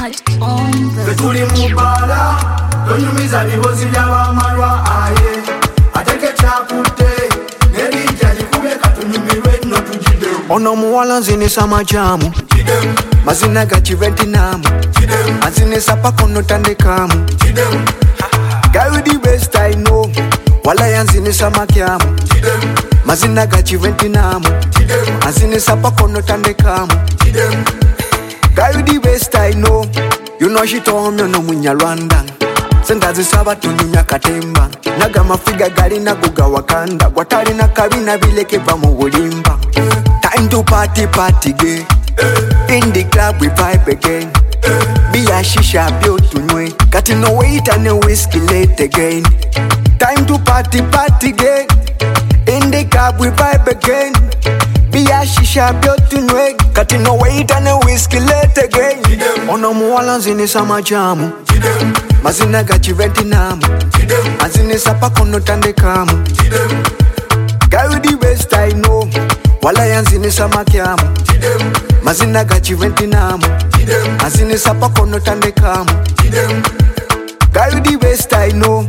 Mud on the Betuli mubala Tonyumiza bihozi by'abamalwa aye Ateke chakute Nerija jikube katunyumirwe no tujide Ono muwala nzinisa majamu Jidem Mazina gachi Vietnam Jidem Azinisa pakono tandekamu Jidem Guy with the best I know Wala yanzinisa makyamu Jidem Mazina gachi Vietnam Jidem Azinisa pakono tandekamu Jidem Guy with the best I know You know she told me no munyarwanda Sengazi saba tunyumya katemba Naga mafiga gali na guga wakanda Watari na kabina bileke vamo ulimba Time to party gay In the club we vibe again Be a shisha bio tunywe Kati no wait and no whiskey late again Time to party gay In the club we vibe again Be a shisha bio tunywe Kati no wait and no whiskey late again Ono muwala nzinisa majamu Mazina gachi Vietnam Azinisa pakono tandekamu Guy with the best I know Wala yanzinisa makyamu Mazina gachi Vietnam Azinisa pakono tandekamu Guy with the best I know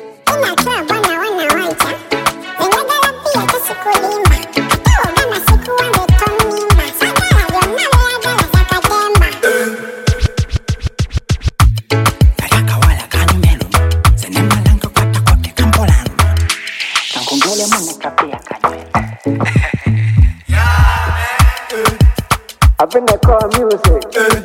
I've been the car music.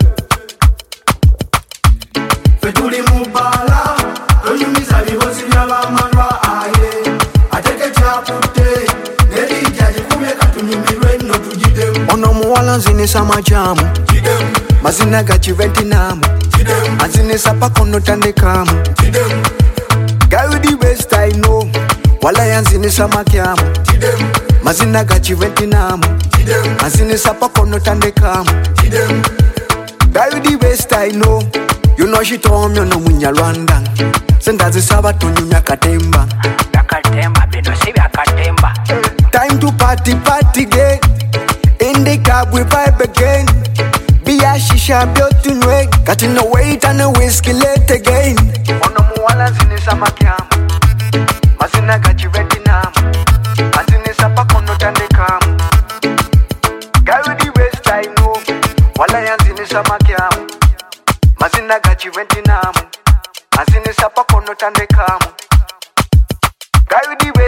Betuli mubala Tonyumiza bihozi by'abamalwa aye Ateke chakute Nerija jikube katunyumirwe no tujide Ono muwala nzinisa majamu Jidem Mazina gachi Vietnam Jidem Azinisa pakono tandekamu Jidem Guy with the best I know Wala yanzinisa makyamu Jidem Mazina gachi Vietnam Jidem Azinisa pakono tandekamu Jidem Guy with the best I know You know she told me no munyarwanda Sengazi saba tunyumya katemba Katemba, bino si katemba. Time to party gay In the club we vibe again Be a shisha bio tunywe Kati no wait and no whiskey late again Ono muwala zinisa makyamu Mazina gachi Vietnam Azinisa pakono tandekamu Guy with the best I know Wala yanzinisa makyamu Mazina gachi Vietnam Azinisa pakono tandekamu Guy with the